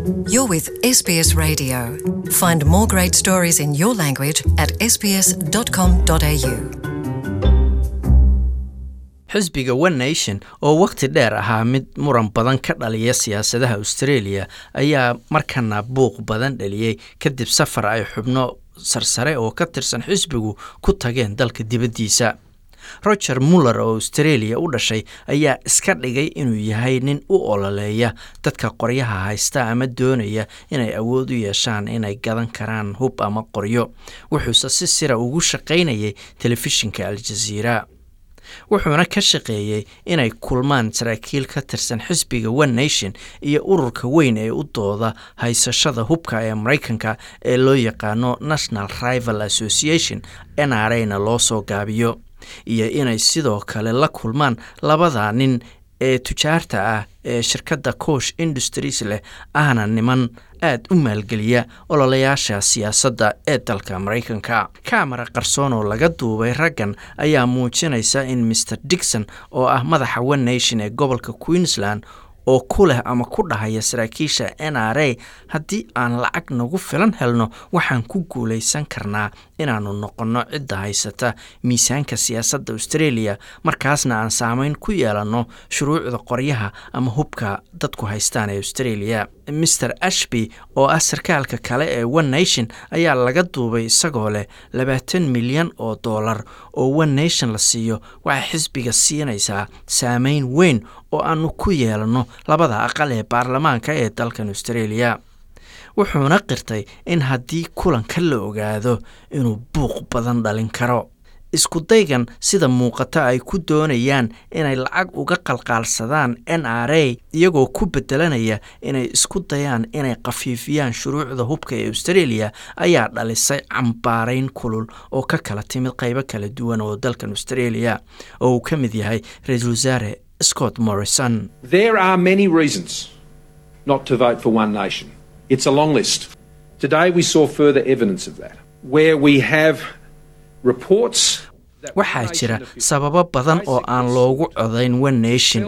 You're with SBS Radio. Find more great stories in your language at sbs.com.au. xisbiga One Nation oo waqti dheer ahaa mid muran badan ka dhaliya siyaasadaha Australia ayaa markana buuq badan dhaliyay kadib safar ay xubno sarsare oo ka tirsan xisbigu ku tageen dalka dibadiisa. Roger Muller oo Australia u dhashay ayaa iska dhigay inuu yahay nin u ololeeya dadka qoryaha haysta ama doonaya inay awood u yeeshaan inay gadan karaan hub ama qoryo. Wuxuu si sira ugu shaqaynayay telefishinka Al Jazeera. wuxuuna ka shaqeeyay inay kulmaan saraakiil ka tirsan xisbiga One Nation iyo ururka weyn ee u dooda haysashada hubka ee Mareykanka ee loo yaqaano National Rifle Association NRA-na loo soo gaabiyo, iyo inay sidoo kale la kulmaan labada nin ee tujaarta ah ee shirkadda Koch Industries leh ahna niman aad u maalgeliya ololayaasha siyaasadda ee dalka Mareykanka. Kamera qarsoon oo laga duubay raggan ayaa muujinaysa in Mr. Dixon oo ah madaxa One Nation ee gobolka Queensland oo ku leh ama ku dhahaya saraakiisha NRA, haddii aan lacag nagu filan helno waxaan ku guuleysan karnaa inaanu noqono cidda haysata miisaanka siyaasadda Australia, markaasna aan saameyn ku yeelano shuruucda qoryaha ama hubka dadku haystaan ee Australia. Mr. Ashby oo ah sarkaalka kale ee One Nation ayaa laga duubay isagoo leh $20 milyan oo One Nation la siiyo waxay xisbiga siinaysaa saameyn weyn oo aanu ku yeelano labada aqal ee baarlamaanka ee dalkan Australia. Wuxuuna qirtay in haddii kulanka la ogaado inuu buuq badan dhalin karo. Isku daygan sida muuqata ay ku doonayaan inay lacag uga qalqaalsadaan NRA iyagoo ku bedelanaya inay isku dayaan inay qafiifiyaan shuruucda hubka ee Australia ayaa dhalisay cambaarayn kulul oo ka kala timid qaybo kala duwan oo dalkan Australia oo uu ka mid yahay Ra'iisul Wasaare Scott Morrison. There are many reasons not to vote for One Nation. It's a long list. Today we saw further evidence of that, where we have reports. Waxaa jira sababo badan oo aan loogu codayn One Nation.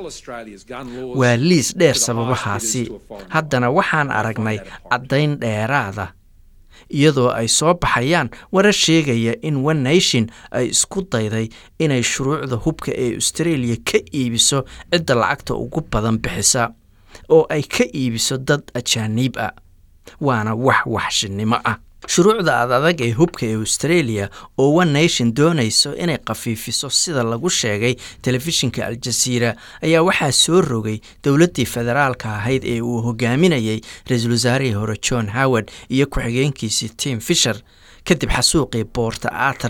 Waa liis dheer sababahaasi. Haddana waxaan aragnay caddayn dheeraada iyadoo ay soo baxayaan warar sheegaya in One Nation ay isku dayday inay shuruucda hubka ee Australia ka iibiso cidda lacagta ugu badan bixisa oo ay ka iibiso dad ajaanib ah. Waana waxshinimo ah. Shuruucda adag ee hubka ee Australia oo One Nation doonayso inay qafiifiso sida lagu sheegay telefishinka Al Jazeera ayaa waxaa soo rogay dowladii federaalka ahayd ee uu hogaaminayay Ra'iisul Wasaarihii hore John Howard iyo ku-xigeenkiisii Tim Fisher kadib xasuuqii Port Arthur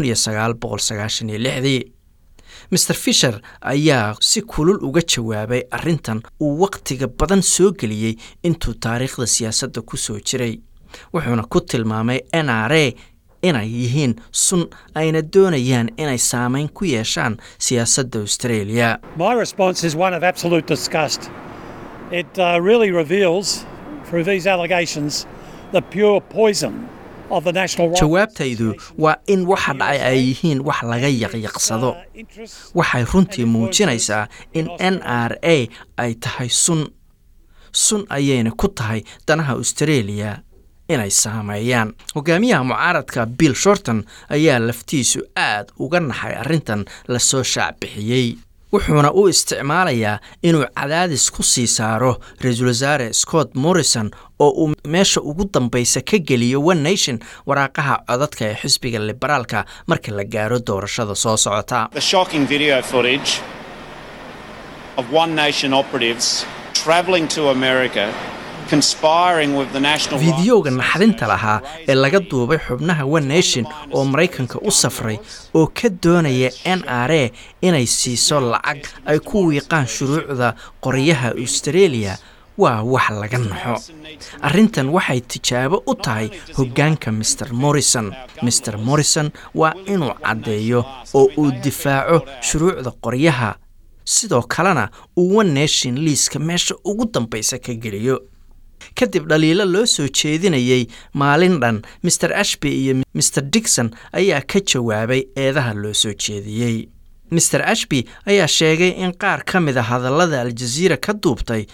1996. Mr. Fisher ayaa si kulul uga jawaabay arrintan uu waqtiga badan soo geliyay intuu taariikhda siyaasadda ku soo jiray. Wuxuuna ku tilmaamay NRA inay yihiin sun ayna doonayaan inay saameyn ku yeeshaan siyaasadda Australia. My response is one of absolute disgust. It really reveals through these allegations the pure poison of the national right. Jawaabtaydu waa in waxa dhacay ay yihiin wax laga yaqyaqsado. Waxay runtii muujinaysaa in NRA ay tahay sun ayayna ku tahay danaha Australia inay saameeyaan. Hogaamiyaha mucaaradka Bill Shorten ayaa laftiisu aad uga naxay arrintan la soo shaacbixiyay. Wuxuuna u isticmaalayaa inuu cadaadis ku sii saaro Ra'iisul Wasaare Scott Morrison oo uu meesha ugu dambaysa ka geliyo One Nation waraaqaha codadka ee xisbiga liberaalka marka la gaaro doorashada soo socota. The shocking video footage of One Nation operatives travelling to America fiidiyowga naxdinta lahaa ee laga duubay xubnaha One Nation oo Mareykanka u safray oo ka doonaya NRA inay siiso lacag ay ku wiiqaan shuruucda qoryaha Australia waa wax laga naxo. Arrintan waxay tijaabo u tahay hoggaanka Mr. Morrison. Mr. Morrison waa inuu caddeeyo oo uu difaaco shuruucda qoryaha, sidoo kalena uu One Nation liiska meesha ugu dambaysa ka geliyo. kadib dhaliilo loo soo jeedinayay maalin dhan Mr. Ashby iyo Mr. Dixon ayaa ka jawaabay eedaha loo soo jeediyay. Mr. Ashby ayaa sheegay in qaar ka mid ah hadallada Al Jazeera ka duubtay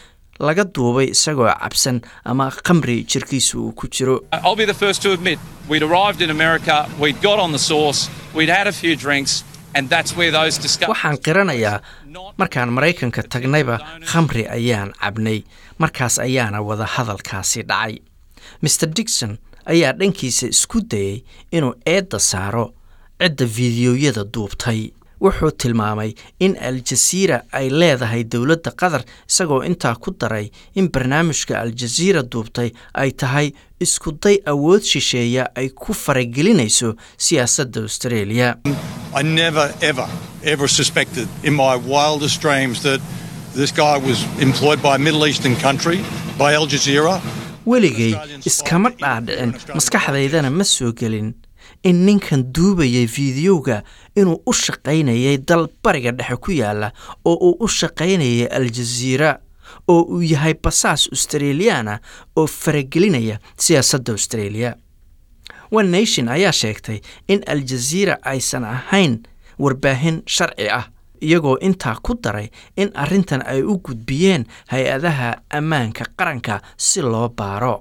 laga duubay isagoo cabsan ama khamri jirkiisa uu ku jiro. I'll be the first to admit we'd arrived in America, we'd got on the sauce, we'd had a few drinks, and that's where those discussions. Waxaan qiranayaa markaan Maraykanka tagnayba khamri ayaan cabnay, markaas ayaana wada hadalkaasi dhacay. Mr. Dixon ayaa dhankiisa isku dayay inuu eedda saaro cidda fiidiyowyada duubtay. Wuxuu tilmaamay in Al Jazeera ay leedahay dowladda Qatar, isagoo intaa ku daray in barnaamijka Al Jazeera duubtay ay tahay isku day awood shisheeya ay ku faragelinayso siyaasadda Australia. I never ever suspected in my wildest dreams that this guy was employed by a Middle Eastern country, by Al Jazeera. Weligay iskama dhaadhicin, maskaxdaydana ma soo gelin in ninkan duubayay fiidiyowga inuu u shaqaynayay dal bariga dhexe ku yaala oo uu u shaqaynayay Al Jazeera oo uu yahay basaas Australiana oo faragelinaya siyaasadda Australia. One Nation ayaa sheegtay in Al Jazeera aysan ahayn warbaahin sharci ah, iyagoo intaa ku daray in arrintan ay u gudbiyeen hay-adaha ammaanka qaranka si loo baaro.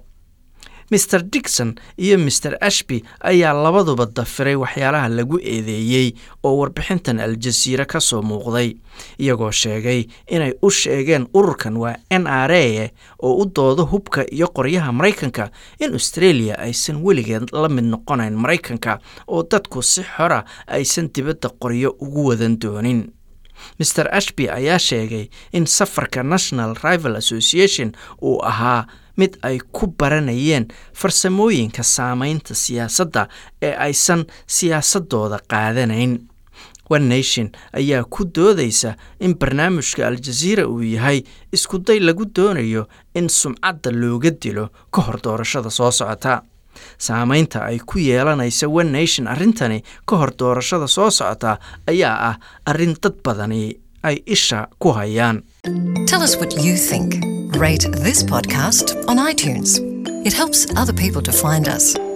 Mr. Dixon iyo Mr. Ashby ayaa labaduba dafiray waxyaalaha lagu eedeeyay oo warbixintan Al Jazeera ka soo muuqday, iyagoo sheegay inay u sheegeen ururkan waa NRA oo u doodo hubka iyo qoryaha Maraykanka in Australia aysan weligeed la mid noqonayn Maraykanka oo dadku si xora aysan dibadda qoryo ugu wadan doonin. Mr. Ashby ayaa sheegay in safarka National Rifle Association uu ahaa mid ay ku baranayeen farsamooyinka saamaynta siyaasadda ee aysan siyaasadooda qaadanayn. One Nation ayaa ku doodaysa in barnaamijka Al Jazeera uu yahay isku day lagu doonayo in sumcadda looga dilo ka hor doorashada soo socota. Saamaynta ay ku yeelanaysa One Nation arrintani ka hor doorashada soo socota ayaa ah arrin dad badani ay isha ku hayaan. Tell us what you think. Rate this podcast on iTunes. It helps other people to find us.